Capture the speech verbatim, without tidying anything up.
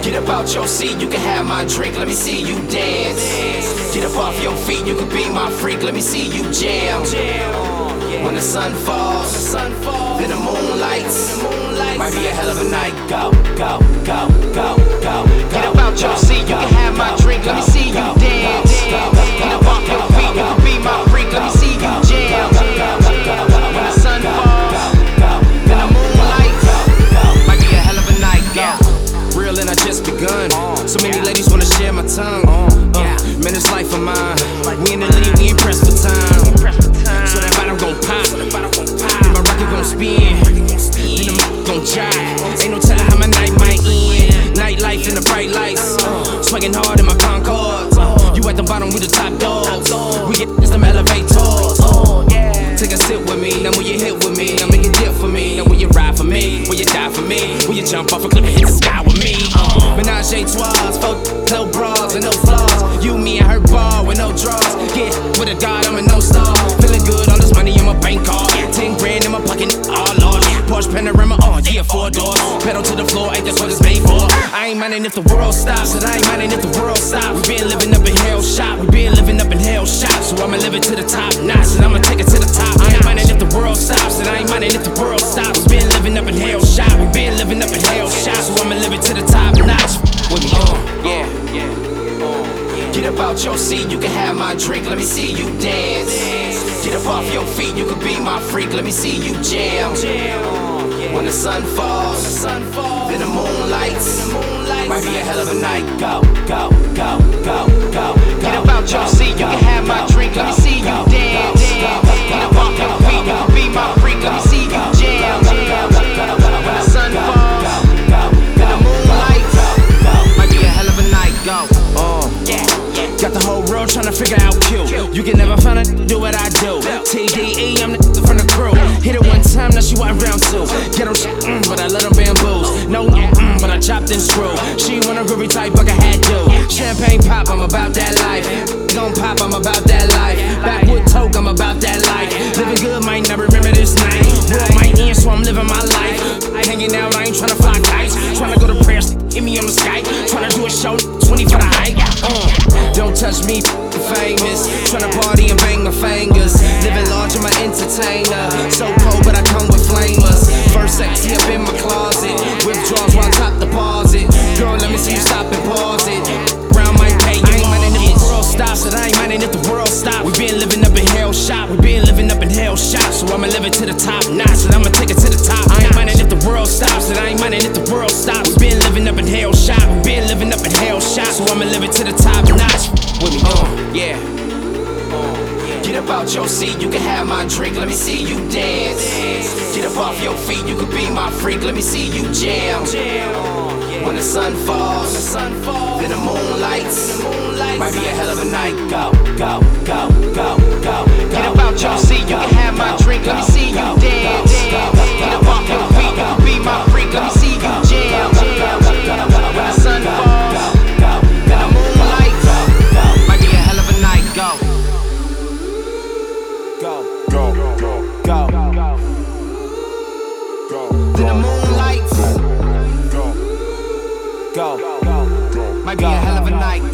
Get up out your seat, you can have my drink, let me see you dance. Get up off your feet, you can be my freak, let me see you jam. When the sun falls, then the moon lights, might be a hell of a night. Go, go, go, go, go. Get up out your seat, you can have my drink, let me see you dance. Get up off your feet, you can be my freak, let me see you jam. When the sun falls, then the moon lights, might be a hell of a night. Go. Real and I just begun. So many ladies wanna share my tongue. Uh, man, it's life of mine. We in the league, we ain't pressed for time. So that bottom gon' pop, then my record gon' spin, then the mic gon' jive. Ain't no telling how my night might end. Nightlife in the bright lights, uh, swinging hard in my Concords. Uh, you at the bottom, we the top dogs. We get some elevators. Uh, take a sip with me, then when you hit with me, then make a dip for me, then when you ride for me, when you die for me, when you jump off a cliff and hit the sky with me. Uh, Menage a trois, folk, no bras and no flaws. You, me, and her bar with no draws. Yeah, with a god, I'm a no star. Feeling good, all this money in my bank card. Ten grand in my pocket, all large. Porsche Panorama, oh yeah, four doors. Pedal to the floor, ain't that's what it's made for. I ain't minding if the world stops, and I ain't minding if the world stops. We been living up in hell shop, we been living up in hell shop. So I'ma live it to the top notch, and I'ma take it to the top. I ain't minding if the world stops, and I ain't minding if the world stops. We been living up in hell shop, we been living up in hell shop. So I'ma live it to the top notch. With me, uh, yeah, yeah. Get up out your seat, you can have my drink, let me see you dance. Get up off your feet, you can be my freak, let me see you jam. When the sun falls, then the moon lights, might be a hell of a night. Go, go, go, go, go. Get up out your seat, you can have my drink, let me see you dance. Get up off your feet, you can be my freak, let me see you jam. When the sun falls, then the moon lights, might be a hell of a night. Go. Uh, yeah, yeah. Got the whole world tryna figure out Q. You can never find a do what I do. T D E, I'm the from the crew. Hit it one time, now she want round two. Get on shit, mm, but I let them bamboos. No, mm, but I chopped and screw. She want a groovy type, but I had to. Champagne pop, I'm about that life. Gon' pop, I'm about that life. Backwood toke, I'm about that life. Living good, might not remember this night. World might end, so I'm living my life. Hanging out, I ain't tryna fly kites. Tryna go to prayers, hit me on the Skype. Tryna do a show, twenty for the hike. Uh, don't touch me, famous. Tryna party and bang my fingers. Living large, I'm an entertainer. So cold, but I come with flamers. First sexy up in my closet. Withdrawals while top deposit. Girl, let me see you stop and pause it. Round my pay, you ain't minding if the world stops. And I ain't minding if the world stops. We been living up in hell shop. We been living up in hell shop. So I'ma live it to the top notch. And I'ma take it to the top. I ain't minding if the world stops. And I ain't minding if the world stops. We been living up in hell shop. We been living up in hell shop. So I'ma live it to the top notch. With me, uh, yeah. Get up out your seat, you can have my drink, let me see you dance. Get up off your feet, you can be my freak, let me see you jam. When the sun falls, then the moon lights, might be a hell of a night. Go, go, go, go, go. Get up out your seat, you can have my drink, let me see you dance. Get up off your feet, you can be my freak, let me see you jam. When the sun falls, then the moon lights, might be a hell of a night. Go. Go, go, go, go, go. Then the moon lights, go, go, go. Might be a hell of a night.